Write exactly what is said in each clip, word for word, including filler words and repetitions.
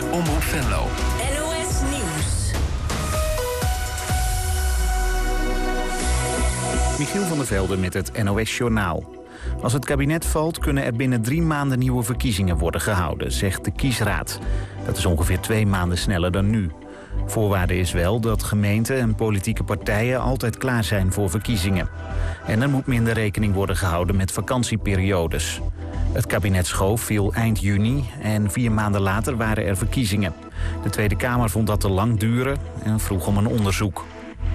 Omroep Venlo. N O S Nieuws. Michiel van der Velde met het N O S-journaal. Als het kabinet valt, kunnen er binnen drie maanden nieuwe verkiezingen worden gehouden, zegt de kiesraad. Dat is ongeveer twee maanden sneller dan nu. Voorwaarde is wel dat gemeenten en politieke partijen altijd klaar zijn voor verkiezingen. En er moet minder rekening worden gehouden met vakantieperiodes. Het kabinetsschoof viel eind juni en vier maanden later waren er verkiezingen. De Tweede Kamer vond dat te lang duren en vroeg om een onderzoek.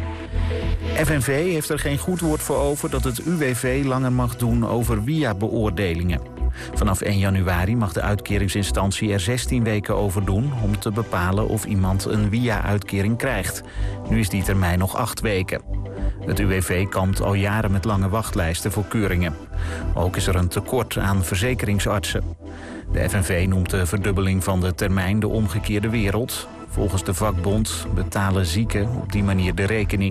F N V heeft er geen goed woord voor over dat het U W V langer mag doen over W I A-beoordelingen. Vanaf één januari mag de uitkeringsinstantie er zestien weken over doen om te bepalen of iemand een W I A-uitkering krijgt. Nu is die termijn nog acht weken. Het U W V kampt al jaren met lange wachtlijsten voor keuringen. Ook is er een tekort aan verzekeringsartsen. De F N V noemt de verdubbeling van de termijn de omgekeerde wereld. Volgens de vakbond betalen zieken op die manier de rekening.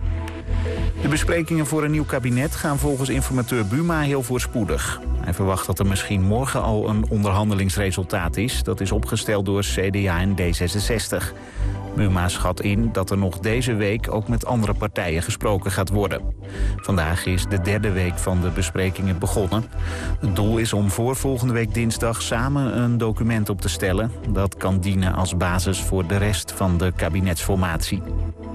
De besprekingen voor een nieuw kabinet gaan volgens informateur Buma heel voorspoedig. Hij verwacht dat er misschien morgen al een onderhandelingsresultaat is. Dat is opgesteld door C D A en D zesenzestig. Buma schat in dat er nog deze week ook met andere partijen gesproken gaat worden. Vandaag is de derde week van de besprekingen begonnen. Het doel is om voor volgende week dinsdag samen een document op te stellen. Dat kan dienen als basis voor de rest van de kabinetsformatie.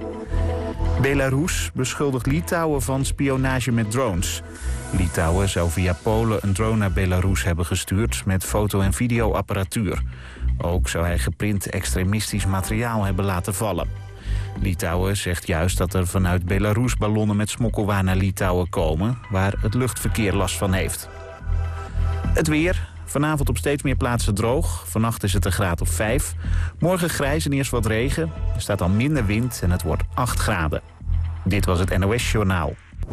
Belarus beschuldigt Litouwen van spionage met drones. Litouwen zou via Polen een drone naar Belarus hebben gestuurd met foto- en videoapparatuur. Ook zou hij geprint extremistisch materiaal hebben laten vallen. Litouwen zegt juist dat er vanuit Belarus ballonnen met smokkelwaar naar Litouwen komen, waar het luchtverkeer last van heeft. Het weer. Vanavond op steeds meer plaatsen droog. Vannacht is het een graad of vijf. Morgen grijs en eerst wat regen. Er staat al minder wind en het wordt acht graden. Dit was het N O S-journaal.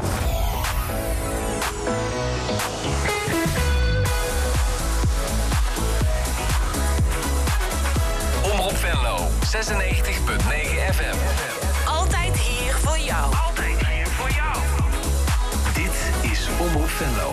Omroep Venlo, zesennegentig komma negen F M. Altijd hier voor jou. Altijd hier voor jou. Dit is Omroep Venlo.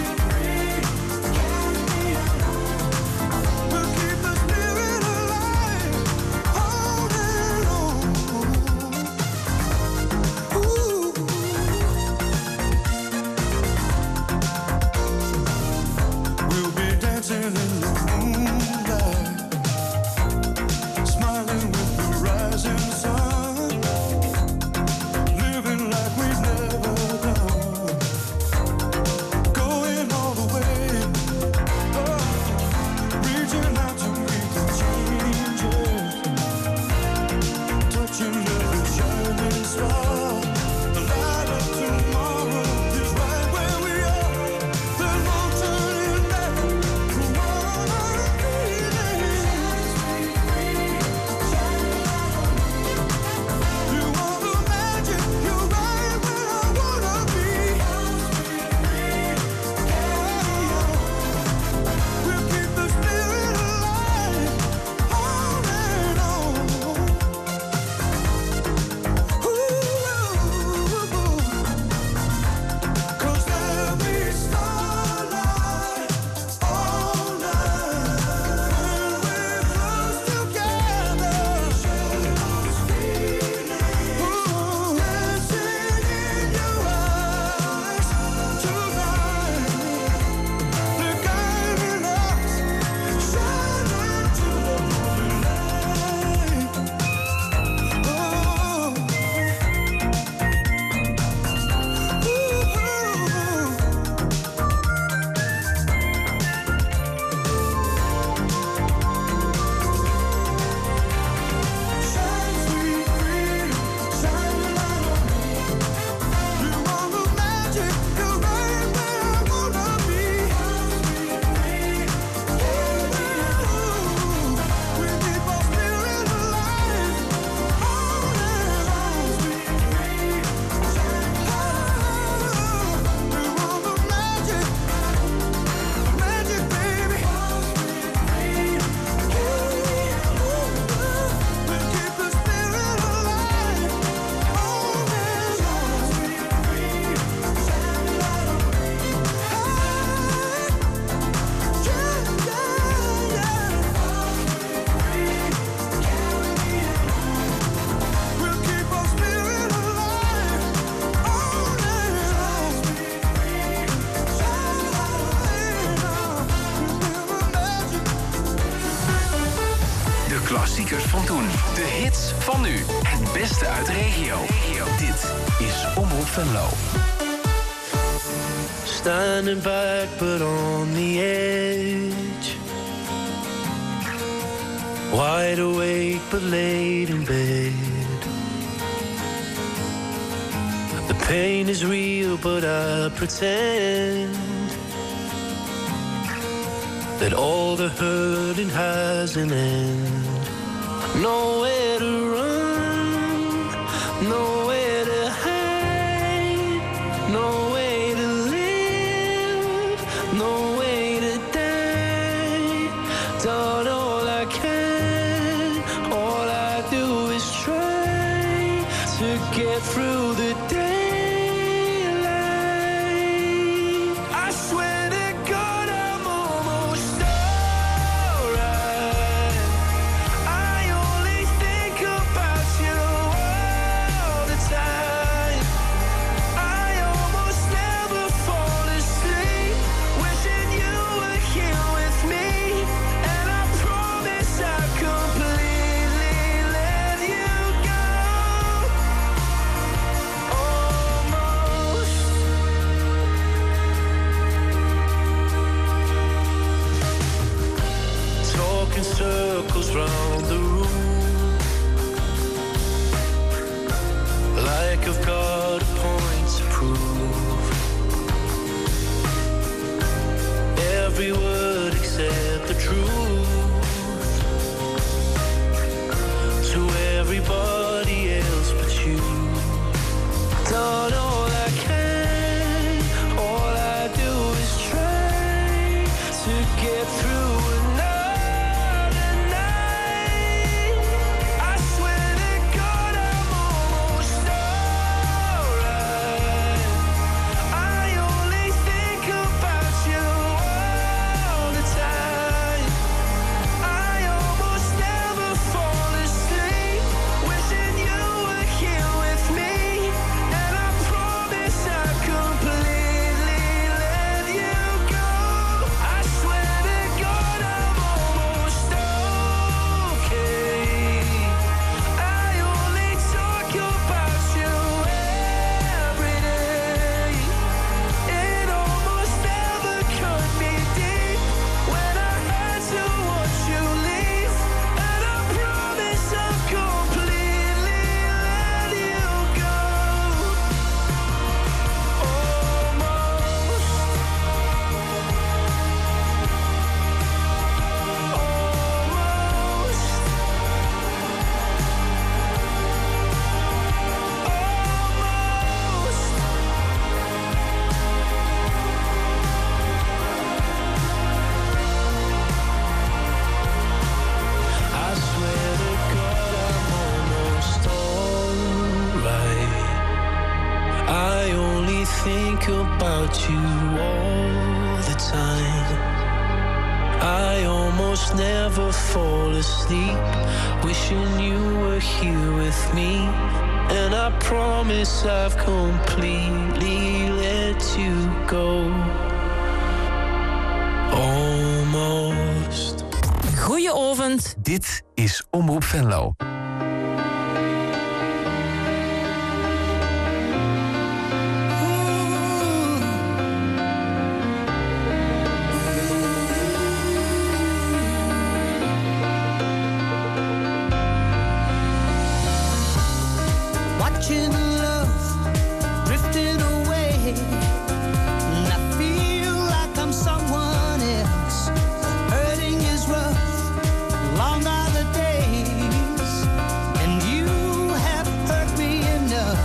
We'll keep the spirit alive. Klassiekers van toen. De hits van nu. Het beste uit de regio. Dit is Omroep Venlo. Standing back but on the edge, wide awake but late in bed. The pain is real but I pretend that all the hurting has an end. Nowhere to run, nowhere to hide, nowhere to live, no way to die. Done all I can, all I do is try to get through the daylight. I swear to God I'm almost alright. I only think about you all the time. I almost never fall asleep, wishing you were here with me. And I promise I'll completely let you go. Almost. Talking circles round the room, like I've got a point to prove. Every word except the truth to everybody else but you. Done all I can, all I do is try to get through another night. I swear to God I'm almost alright. I only think about you all the time. I almost never fall asleep, wishing you were here with me. And I promise I'll completely let you go. I swear to God I'm almost okay. I only talk about you every day. It almost never cut me deep when I had to watch you leave. And I promise I'll completely let you go. Almost. Almost. Almost. I swear to God I'm almost alright. I only think about you all the time. I almost never fall asleep, wishing you were here with me. And I promise I've completely let you go. Almost. Goedenavond. Dit is Omroep Venlo. Watching love drifting away, and I feel like I'm someone else. Hurting is rough, long are the days, and you have hurt me enough.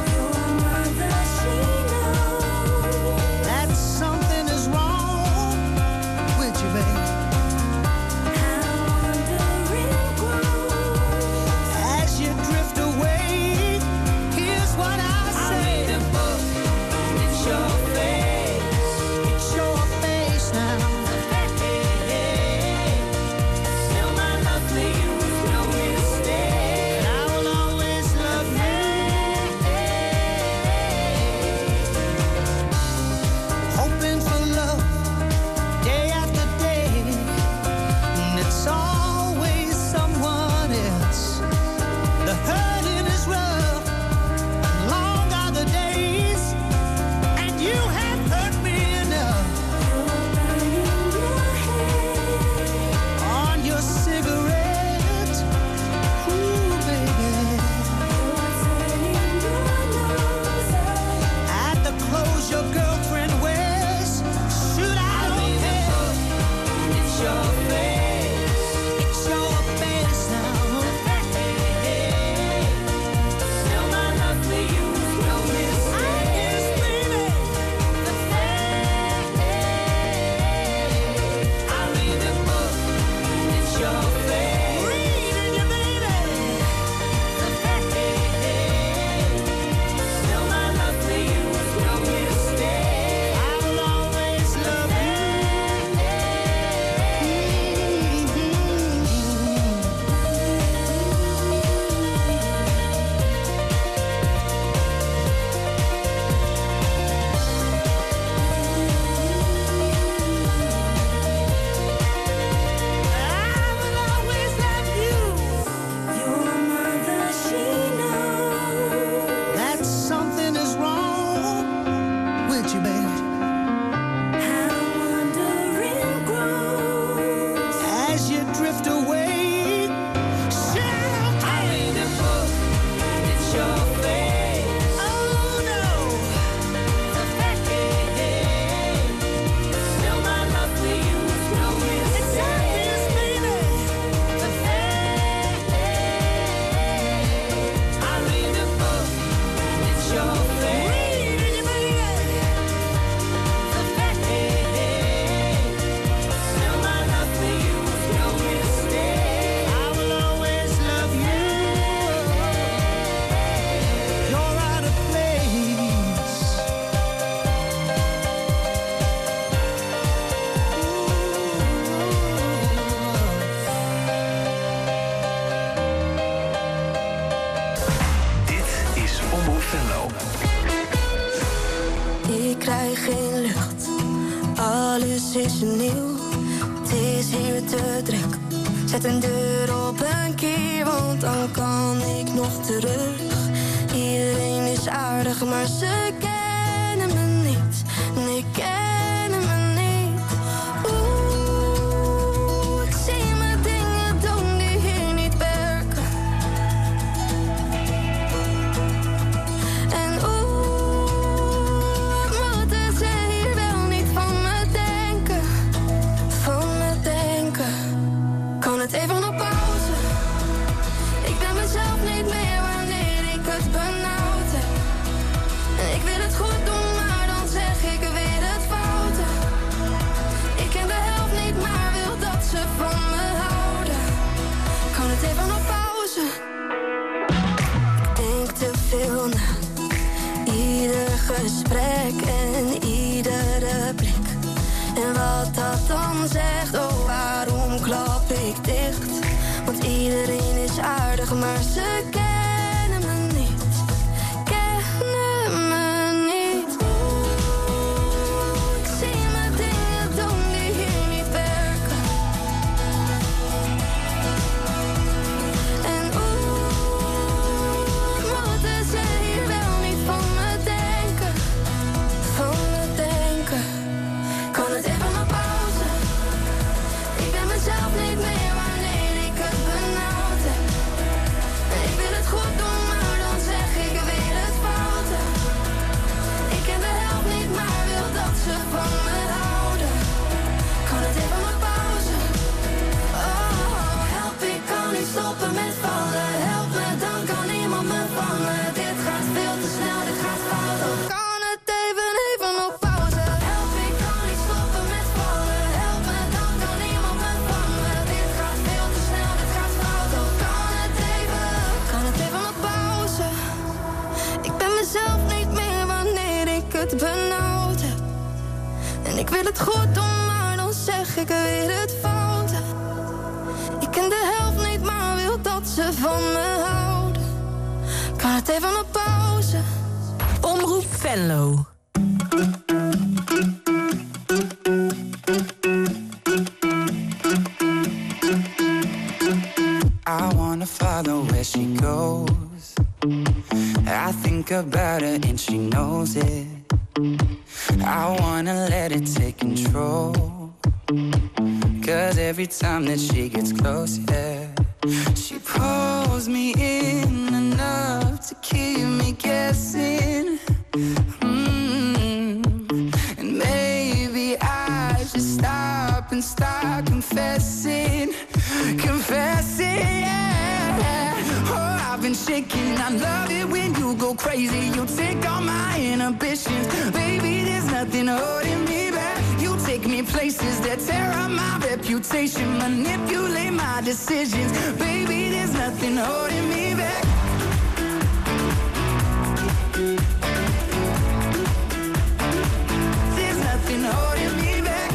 That something is wrong with you, babe. As you drift away, here is nieuw. Het is hier te druk. Zet een deur op een keer, want dan kan ik nog terug. Iedereen is aardig, maar ze kennen me niet. Nee, kennen me niet. Oeh, ik zie me dingen doen die hier niet werken. En oeh, moeten ze hier wel niet van me denken. Van me denken. Kan het even op pauze? Ik ben mezelf niet meer wanneer ik het benauwd heb. En ik wil het goed doen, maar dan zeg ik weer het foute. Ik ken de helft niet, maar wil dat ze van me houden. Kan het even op pauze? Ik denk te veel na. Ieder gesprek en iedere blik. En wat dat dan zegt, oh waarom klap ik dicht? Want iedereen is aardig, maar ze kennen me niet. Kennen me niet. Oeh, ik zie me dingen doen die hier niet werken. En oeh, moeten ze hier wel niet van me denken. Van me denken. Kan het even op pauze? Ik ben mezelf niet meer wanneer ik het benauwd heb. En ik wil het goed doen, maar dan zeg ik weer het foute. Ik ken de helft niet, maar wil dat ze van me houden. Kan het even op pauze? Oh, help, ik kan niet stoppen met vallen. Help me, dan kan niemand me vangen. Dit gaat veel te snel, dit gaat fout. Oh, kan het even, even op pauze? Help, ik kan niet stoppen met vallen. Help me, dan kan niemand me vangen. Dit gaat veel te snel, dit gaat fout. Oh, kan het even, kan het even op pauze? Ik ben mezelf niet meer wanneer ik het benauwd heb. En ik wil het goed doen, maar dan zeg ik weer het foute. Ik ken de helft niet, maar wil dat ze van me houden. Kan het even op pauze? Omroep Venlo. I wanna follow where she goes. I think about her and she knows it. I wanna let it take control. Cause every time that she gets close, yeah, she pulls me in enough to keep me guessing. Mm. And maybe I should stop and start confessing. Confessing, yeah. Oh, I've been shaking. I love it when you go crazy. You take all my inhibitions. Baby, there's nothing holding me back. You take me places that tear up my reputation. Manipulate my decisions. Baby, there's nothing holding me back. There's nothing holding me back.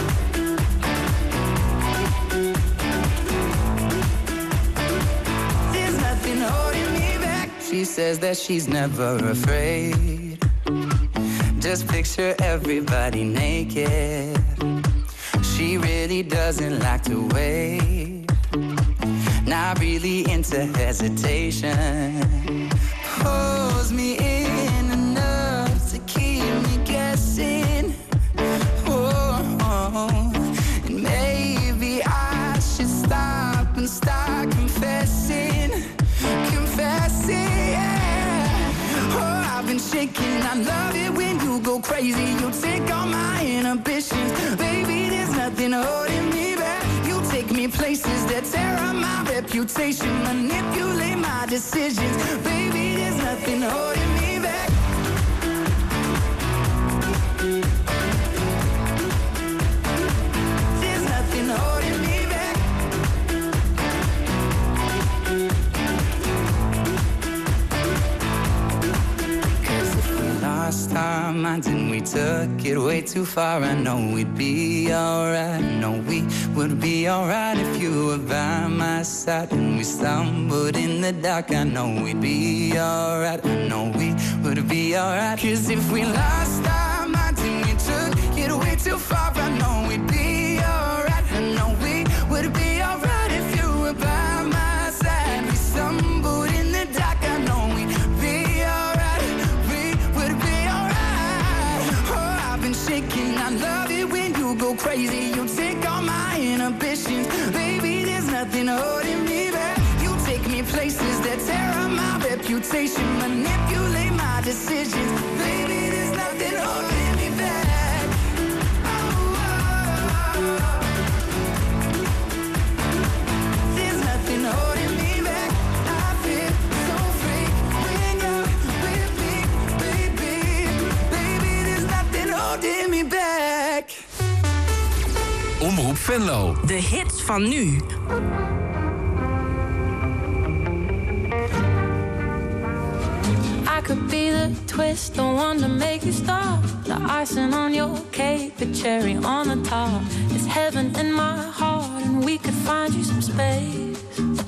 There's nothing holding me back. She says that she's never afraid. Just picture everybody naked. She really doesn't like to wait. Not really into hesitation. Pulls me in enough to keep me guessing. Oh, oh. And maybe I should stop and start confessing. Confessing, yeah. Oh, I've been shaking. I love it when you go crazy. You take all my inhibitions. Baby, there's nothing holding me back. You take me places that tear up my reputation. Manipulate my decisions. Baby, there's nothing holding me back. There's nothing holding me back. Cause if we lost our minds and we took it way too far, I know we'd be alright. I know we would be alright if you were by my side. And we stumbled in the dark, I know we'd be alright. I know we would be alright. Cause if we lost our minds and we took it way too far, I know we'd be alright. I know we would be alright if you were by my side. We stumbled in the dark. I know we'd be alright. We would be alright. Oh, I've been shaking. I love it when you go crazy. You take all my inhibitions. Baby, there's nothing holding me back. You take me places that tear up my reputation, manipulate my decisions. Baby, there's nothing holding me back. Oh, oh, oh. There's nothing holding me back. I feel so free when you're with me, baby. Baby, there's nothing holding me back. Omroep Venlo. De hits van nu. I could be the twist, the one to make you stop. The icing on your cake, the cherry on the top. It's heaven in my heart, and we could find you some space.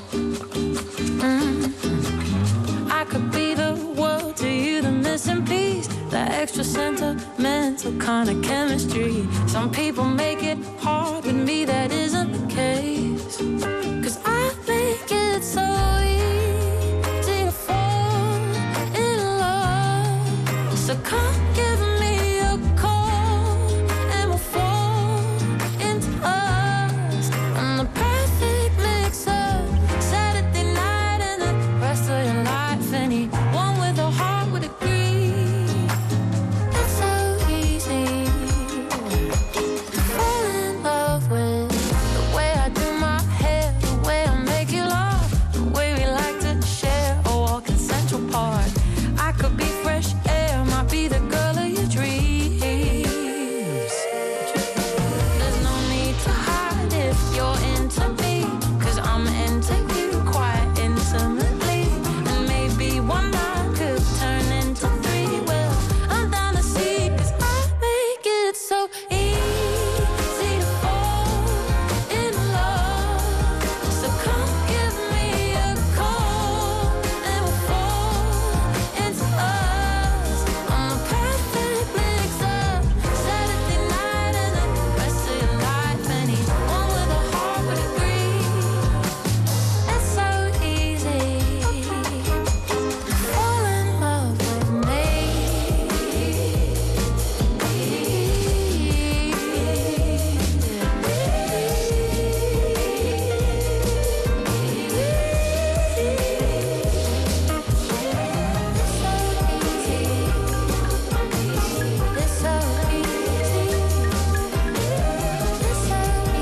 Mm. I could be the world to you, the missing piece, the extra sentimental kind of chemistry. Some people make it hard, with me that isn't the case. 'Cause I make it so easy to fall in love. So come give me a call and we'll fall into us. I'm the perfect mix-up, Saturday night and the rest of your life. Anyone with a heart would agree. It's so easy to fall in love with the way I do my hair, the way I make you laugh, the way we like to share a walk in Central Park. I could be fresh air, might be the girl of your dreams. There's no need to hide if you're into me, 'cause I'm into you quite intimately. And maybe one night could turn into three. Well, I'm down to see, 'cause I make it so easy to fall in love. So come give me a call and we'll fall into us. I'm the perfect mix-up, Saturday night and the rest of your life. Anyone with a heart would agree. It's so easy to fall in love with me. It's so easy. It's so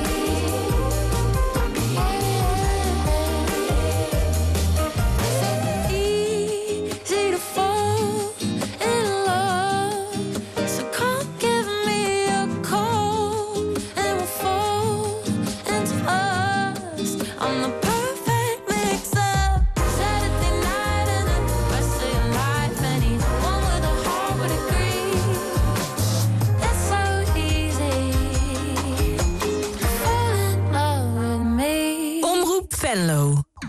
easy to fall in love. So come give me a call and we'll fall into us. I'm the perfect mix-up, Saturday night and the rest of your life. Anyone with a heart would agree. It's so easy to fall in love with me. Omroep Venlo.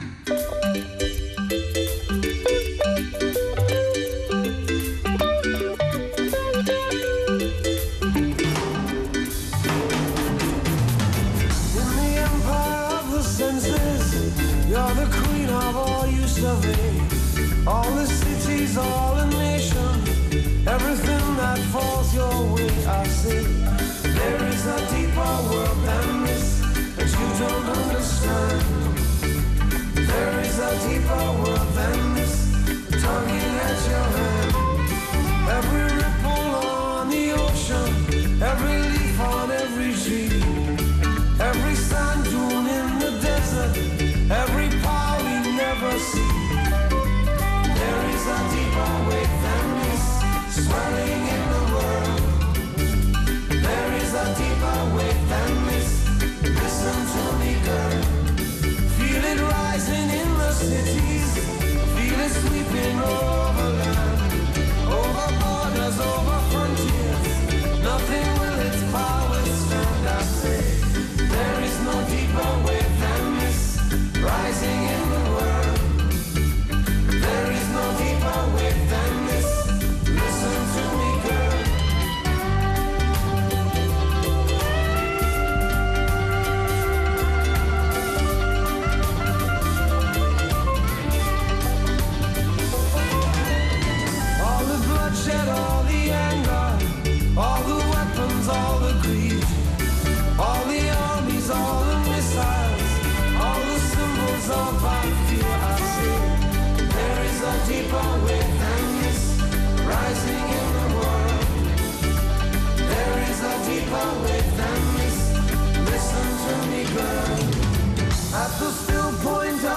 In the empire of the senses, you're the queen of all you survey. All the cities, all the nation, everything that falls your way, I say. There is a deeper world than this that you don't understand. There is a deeper world than this, tugging at your hand. Every ripple on the ocean, every leaf on every tree, every sand dune in the desert, every power we never see. There is a deeper way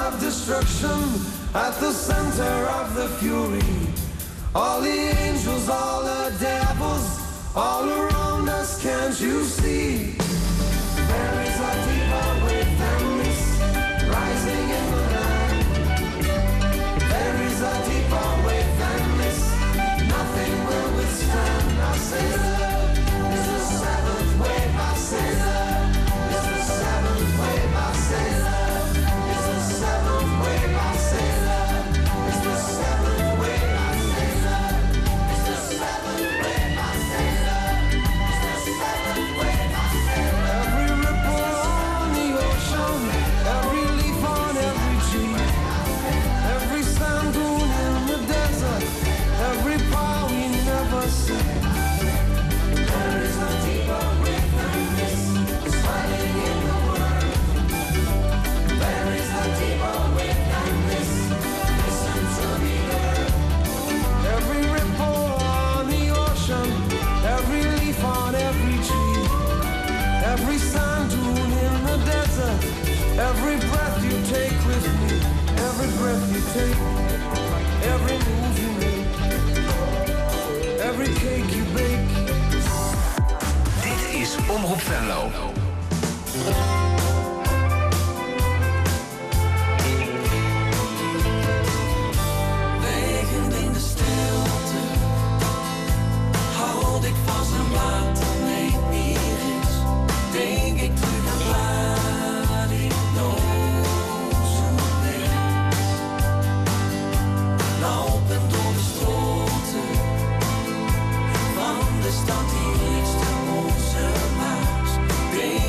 of destruction, at the center of the fury. All the angels, all the devils, all around us, can't you see? There is a deeper wave than this, rising in the night. There is a deeper wave than this, nothing will withstand. I say love is the seventh wave. I say love is the seventh wave. I say love is the seventh wave. I say love is the seventh wave. I say love is the seventh wave. I say love is the seventh wave. I say love. Every ripple on the ocean, every leaf on every tree, every sand dune in the desert, every power we never see. There is a deeper wave than this, swelling in the world. There is a deeper wave than this, listen to me, girl. Every ripple on the ocean, every leaf on every tree, every sand dune in the desert, every breath you take with me, every breath you take, every move you make, every cake you bake. Dit is Omroep Venlo. Wegend in de stilte, houd ik vast aan wat er niet meer is. Denk ik terug aan waar ik nooit zo ben. Lopen door de straten van de stad die niets te onze maas.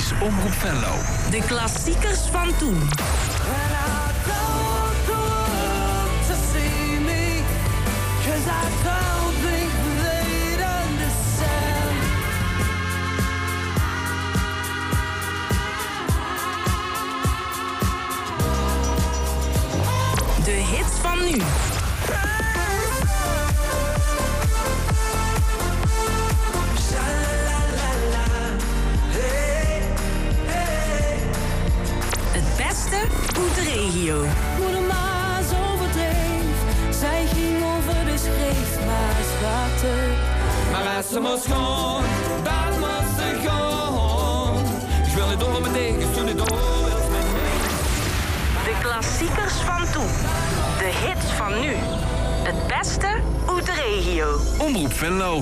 is Omroep Venlo. De klassiekers van toen. And I don't want to see me, 'cause I don't think they'd understand. De hits van nu. Het beste uit de regio. Moeder Maas overdreef, zij ging over de schreef, maar het water. Maar als ze moest gaan, dat moest ze gaan. Ik wil niet door mijn dekens, toen ik door wil met mij. De klassiekers van toen. De hits van nu. Het beste uit de regio. Omroep Venlo.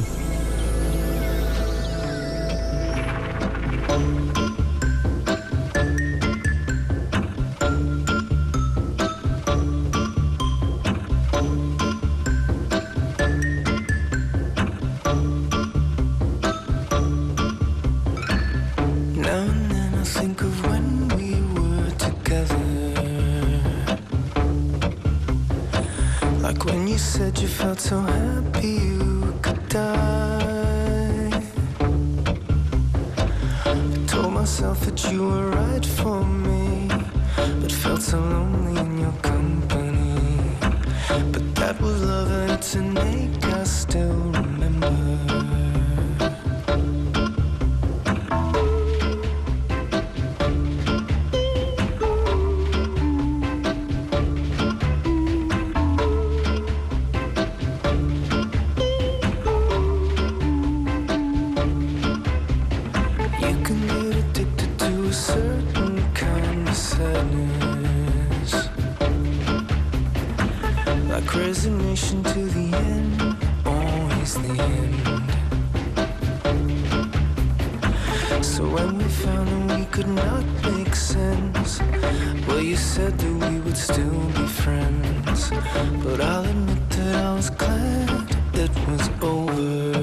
Now and then I think of when we were together, like when you said you felt so happy you could die. I told myself that you were right for me, but felt so lonely in your company. But that was love and it's an ache I still remember. Resignation to the end, always the end. So when we found that we could not make sense, well, you said that we would still be friends. But I'll admit that I was glad it was over.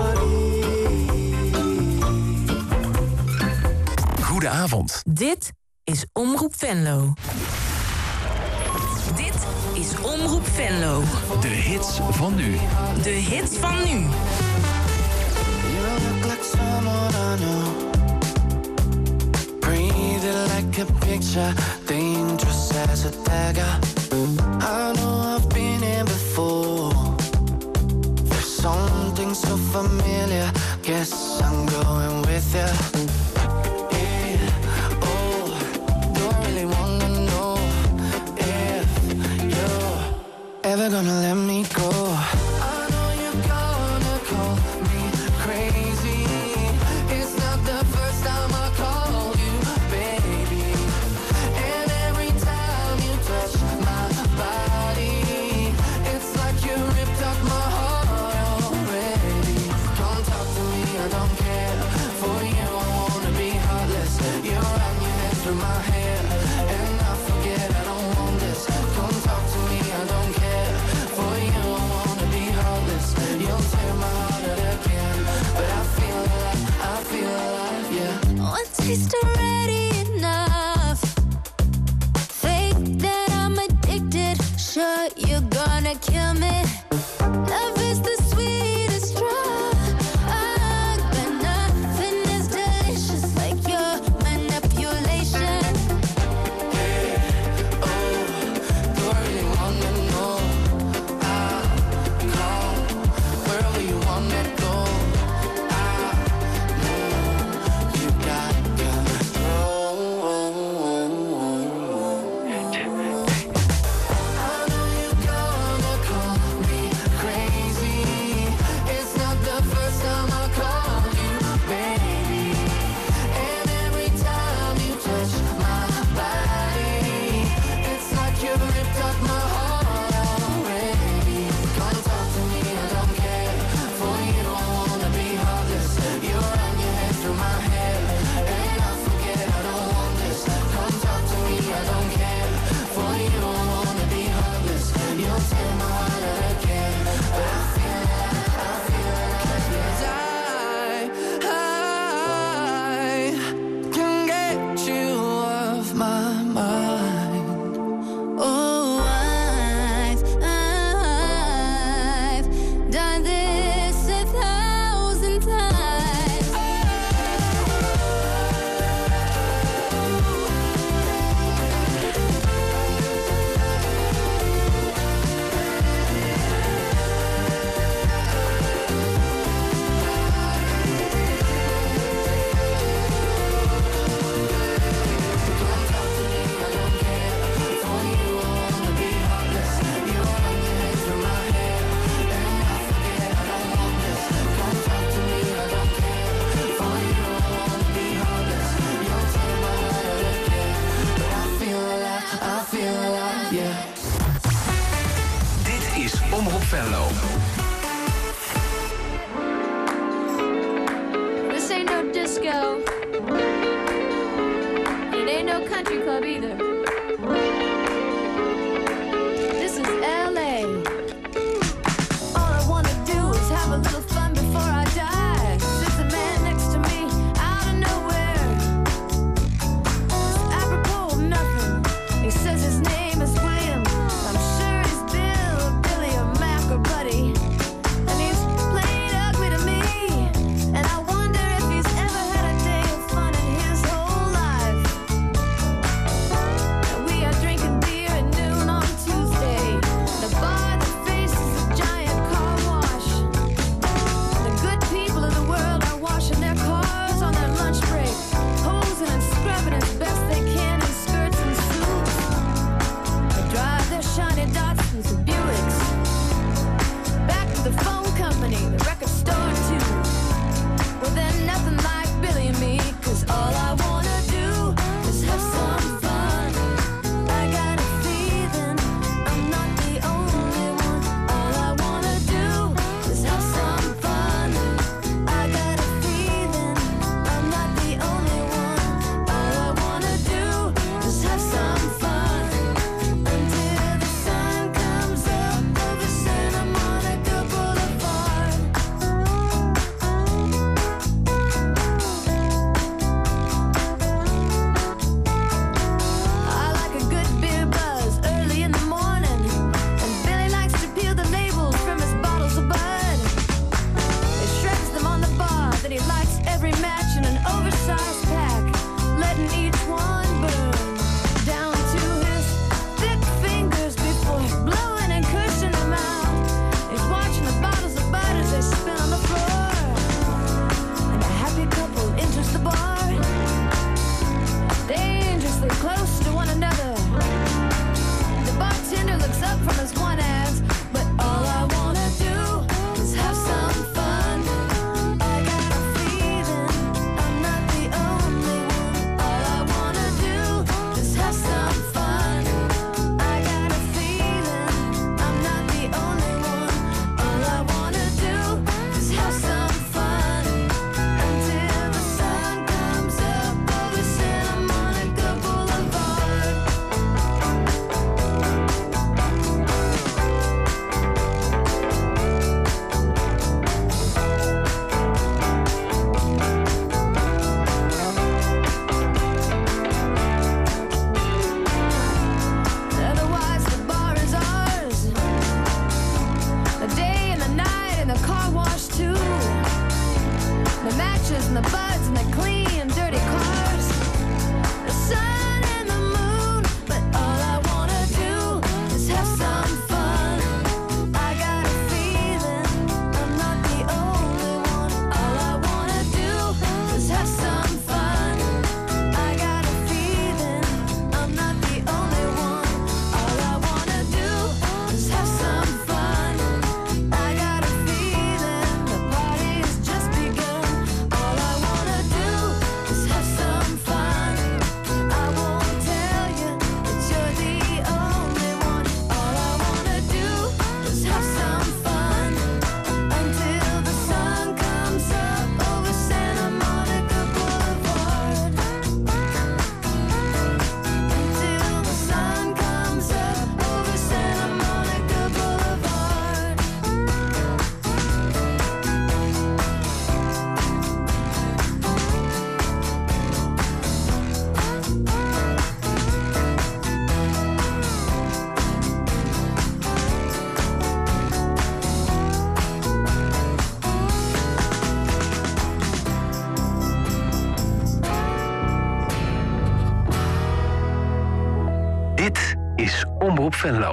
Dit is Omroep Venlo. Dit is Omroep Venlo. De hits van nu. De hits van nu. You look like someone I know. Breathing like a picture, dangerous as a dagger. I know I've been here before. There's something so familiar. Guess I'm going with you. Yeah, oh, don't really wanna know if you're ever gonna let me go. Taste already enough. Fake that I'm addicted. Sure, you're gonna kill me. Love is the sweetest drug, but nothing is delicious like your manipulation. Hey, oh, do I really wanna know? I'll call wherever you want me to go. Omroep Venlo. This ain't no disco. It ain't no country club either. This is L A. All I wanna do is have a little fun before I die. There's a man next to me out of nowhere. It's apropos of nothing. He says his name is William. I'm sure he's Bill, Billy, or Mac or Buddy. And he's played ugly to me. And I wonder if he's ever had a day of fun in his whole life. Dit is Omroep Venlo.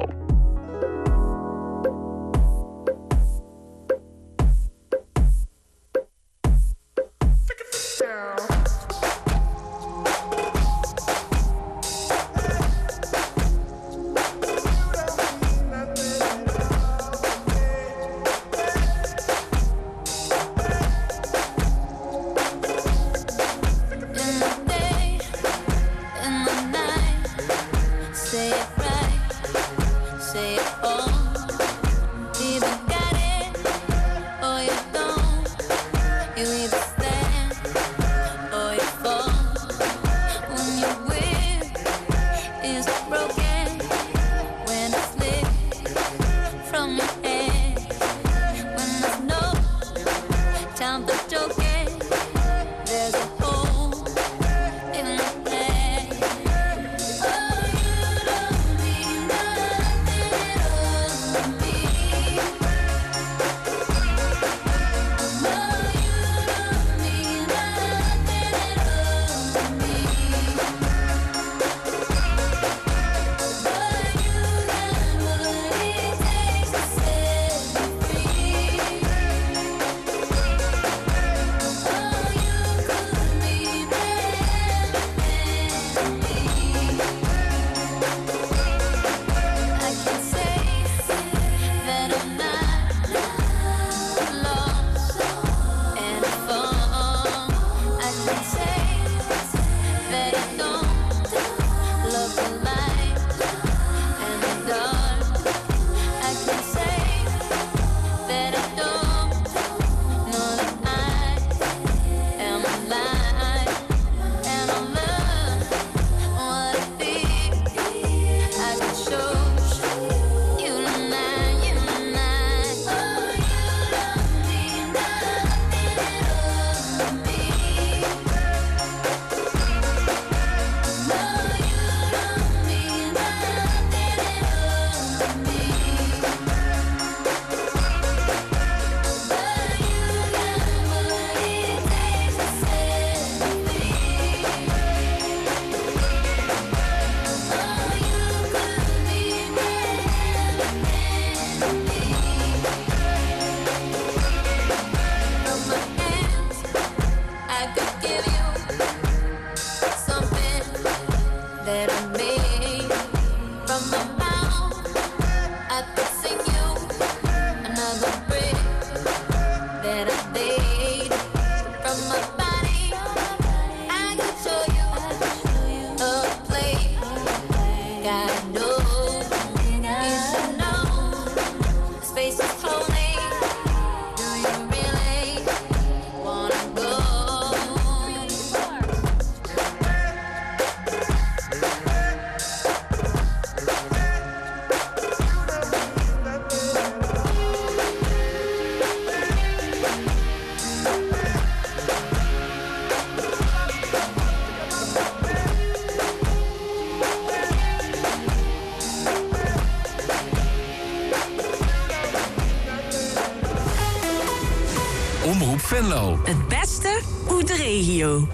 Omroep Venlo. Het beste uit de regio.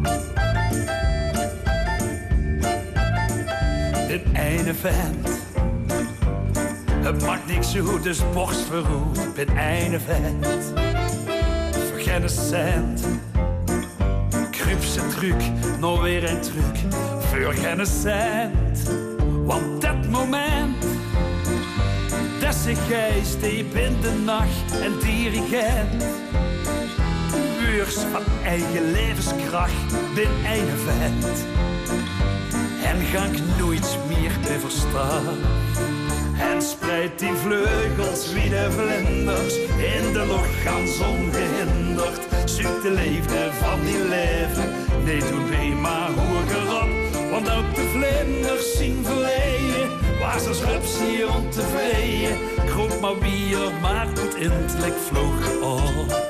Dit ene vent, het maakt niks zo, dus borst verroet. Dit ene vent, voor geen cent. Krupse truc, nog weer een truc, voor geen cent. Want dat moment, dat is de geest die in de nacht en dirigent. Beurs van eigen levenskracht, dit ene vent. En ga ik nooit meer te verstaan. En spreidt die vleugels wie de vlinders in de lucht gaan ongehinderd. Zoekt de liefde van die leven, nee doe nee maar hoger op. Want ook de vlinders zien verleden, waar ze rups hier ontevreden. Kroop maar bier, maar het intellect vloog op.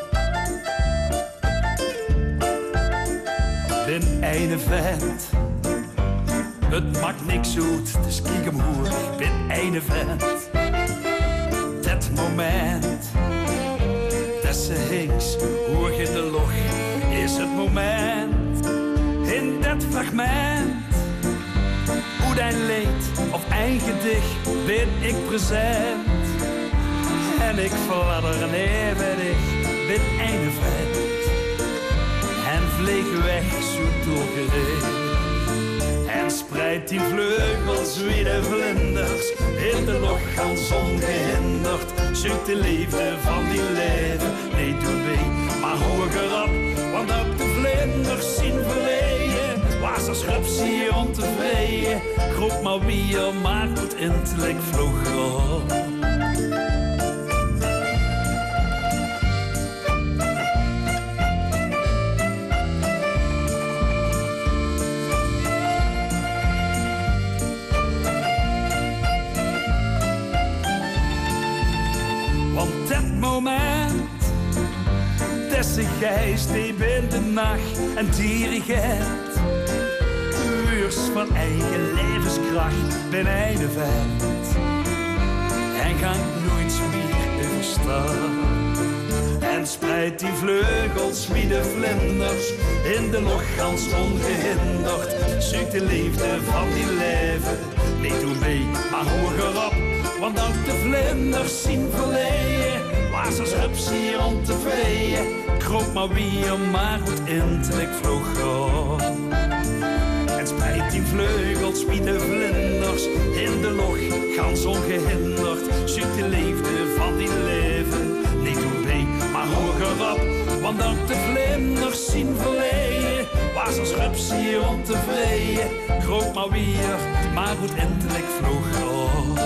Den ene vent, het maakt niks uit, het is kiek hem hoer, ik ben ene vent. Dat moment, dat ze hinks, hoor in de lucht, is het moment. In dat fragment, Goed en leed of eigen dicht ben ik present. En ik fladder evendig ben einde vent. En vlieg weg zo doorgereden. En spreidt die vleugels wie de vlinders in de lucht gaan ongehinderd. Zoekt de liefde van die leven niet door mee, maar hoger op, want ook de vlinders zien verleien. Was er schrups hier ontevreden, groep maar wie er maakt het intellect vroeger op. Deze geest die in de nacht een dirigent. Wuurs van eigen levenskracht ben hij de vent. En gaat nooit meer overstaan. En spreidt die vleugels wie de vlinders in de lucht gans ongehinderd. Zoekt de liefde van die leven niet doen mee, maar hoger op, want ook de vlinders zien verleien. Was als hups hier ontevreden, kroop maar wie er maar goed intellect vloog op. En spreidt die vleugels wie de vlinders in de lucht, gans ongehinderd. Zoekt de liefde van die leven niet doen mee, maar hoger op, want ook de vlinders zien verleien. Was als hups hier ontevreden, kroop maar wie er maar goed intellect vloog op.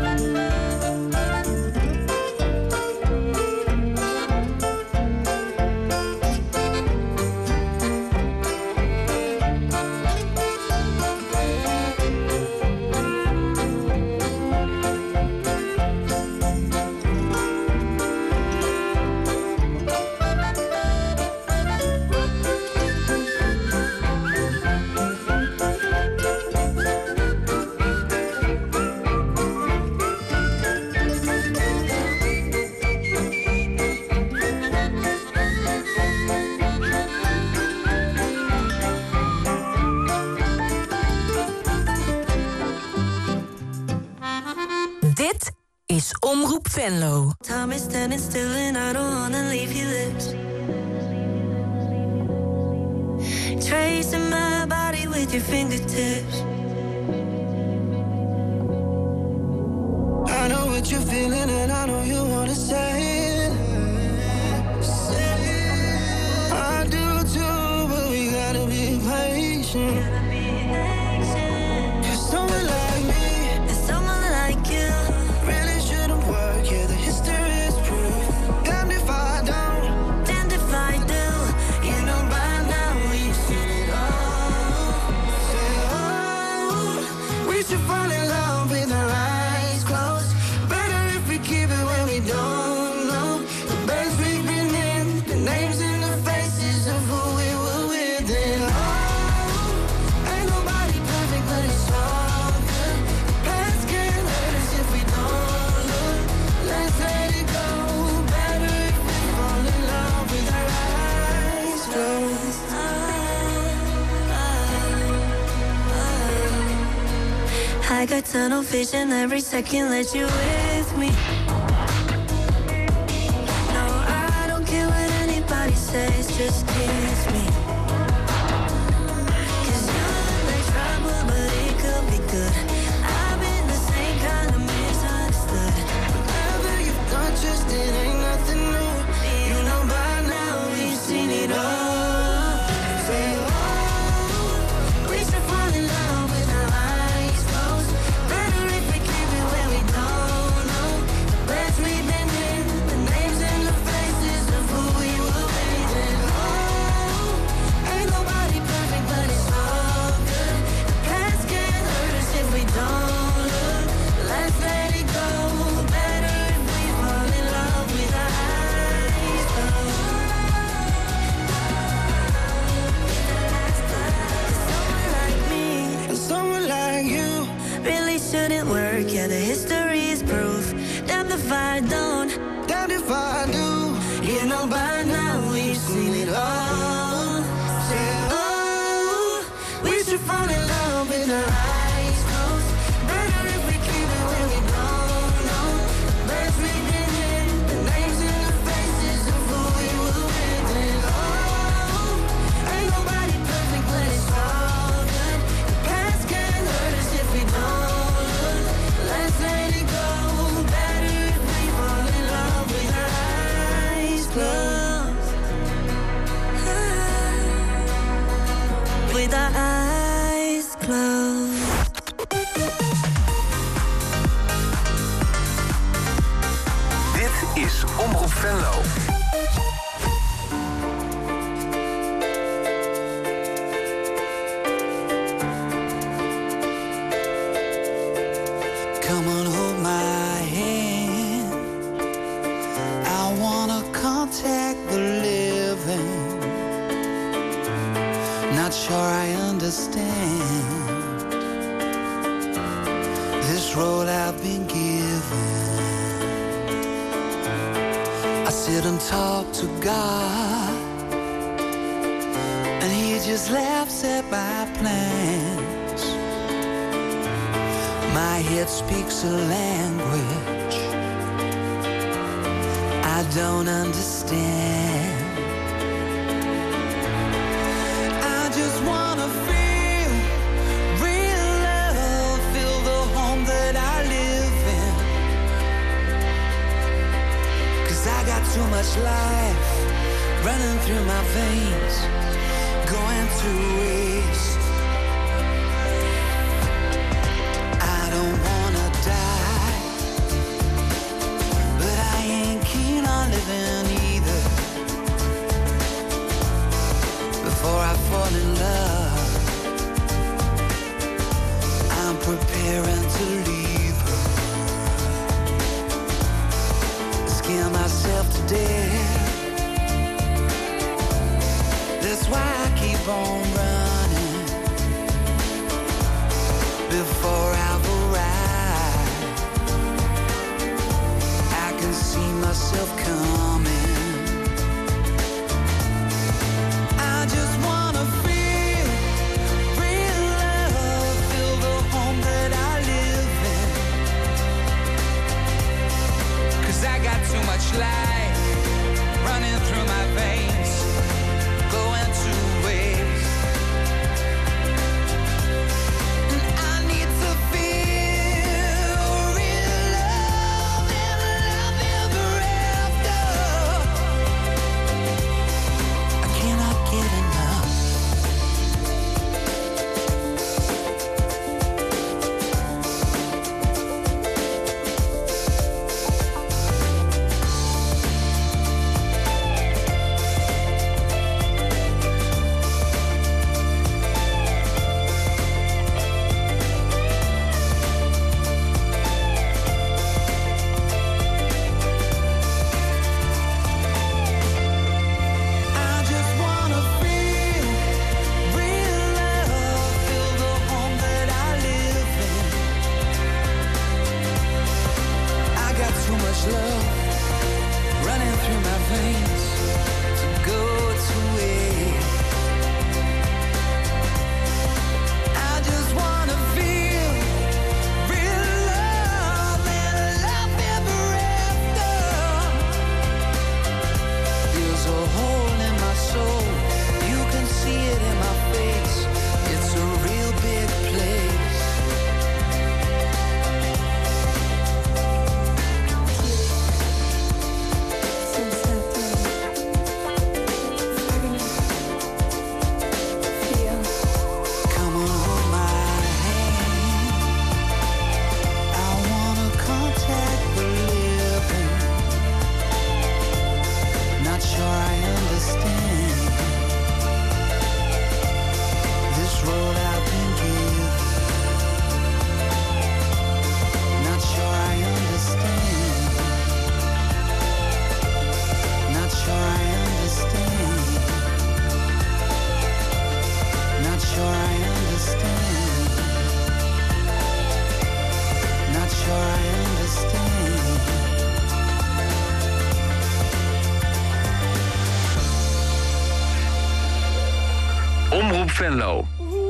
Omroep Venlo. Time is standing still and I don't wanna leave your lips. Tracing my body with your fingertips. I know what you're feeling and I know you wanna say it. Say it. I do too, but we gotta be patient. Cause someone like me and someone like you really shouldn't work. Yeah, the history is proof. Damned if I don't, damned if I do. You know by now we've seen it all. Say, oh, we should fall in love with our eyes closed. Better if we keep it when we don't know the beds we've been in, the names and the faces of who we were with. And oh, ain't nobody perfect, but it's all good. The past can't hurt us if we don't look. Let's let it go. Better if we fall in love with our eyes closed. I got tunnel vision every second that you're with me. No, I don't care what anybody says, just kiss me. Cause you look like trouble, but it could be good. I've been the same kind of misunderstood. Whatever you've done, just it ain't nothing new. You know by now we've seen it all. Say, oh, we should fall in love with our eyes closed. Better if we keep it where we don't know the beds we've been in, the names and the faces of who we were with. And oh, ain't nobody perfect, but it's all good. The past can't hurt us if we don't look. Let's let it go. Better if we fall in love with our eyes closed. Someone like me And someone like you really shouldn't work. Yeah, the history is proof. Damned if I don't, damned if I do. you know by now we've seen it all. Say, Oh, we should fall in love with our eyes closed. I've been given. I sit and talk to God, and He just laughs at my plans. My head speaks a language I don't understand. I just wanna feel real love, feel the home that I live in. 'Cause I got too much life running through my veins, going to waste. I don't wanna die, but I ain't keen on living either. Before I fall in love, I'm preparing to leave her. Scare myself to death. That's why I keep on running. Before I've arrived, I can see myself coming. I just wanna feel real love, feel the home that I live in. 'Cause I got too much life running through my veins, going to waste. And I need to feel real love and love ever after. I cannot get enough. I just wanna feel real love, feel the home that I live in. I got too much love running through my veins to go to waste. I just wanna feel real love and love ever after. There's a hole in my soul, you can see it in my face. It's a real big place. Come on, hold my hand. I wanna contact the living. Not sure I understand this road I've been given. Not sure I understand. Not sure I understand. Not sure I understand. Not sure I understand. Omroep Venlo.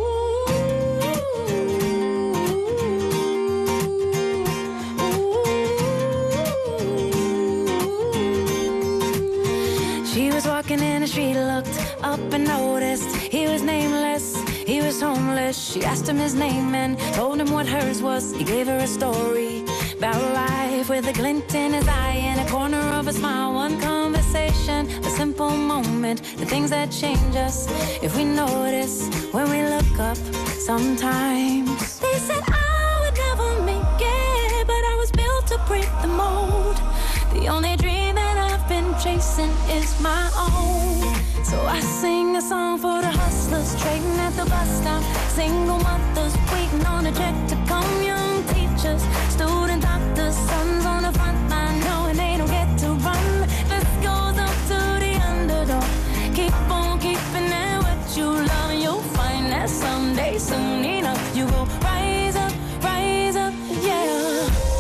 She was walking in the street, looked up and noticed he was nameless, he was homeless. She asked him his name and told him what hers was. He gave her a story about life with a glint in his eye and a corner of a smile. One conversation, a simple moment, the things that change us if we notice when we look up sometimes. They said I would never make it, but I was built to break the mold. The only dream that I've been chasing is my own. So I sing a song for the hustlers trading at the bus stop, single mothers waiting on a check to come, young teachers, student doctors, sons on the front line knowing they don't get to run. This goes up to the underdog. Keep on keeping it what you love, and you'll find that someday, soon enough, you will rise up, rise up, yeah.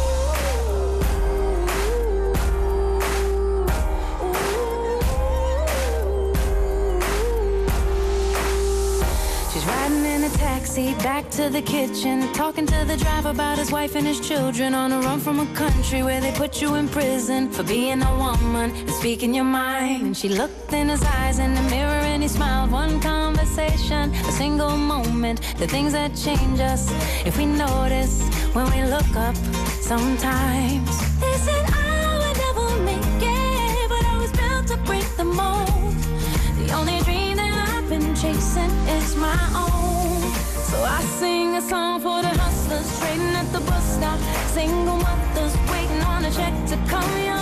back to the kitchen, talking to the driver about his wife and his children, on a run from a country where they put you in prison for being a woman and speaking your mind. And she looked in his eyes in the mirror and he smiled. One conversation, a single moment, the things that change us if we notice when we look up sometimes. They said I would never make it, but I was built to break the mold. The only dream that I've been chasing is my own. So I sing a song for the hustlers trading at the bus stop, single mothers waiting on a check to come.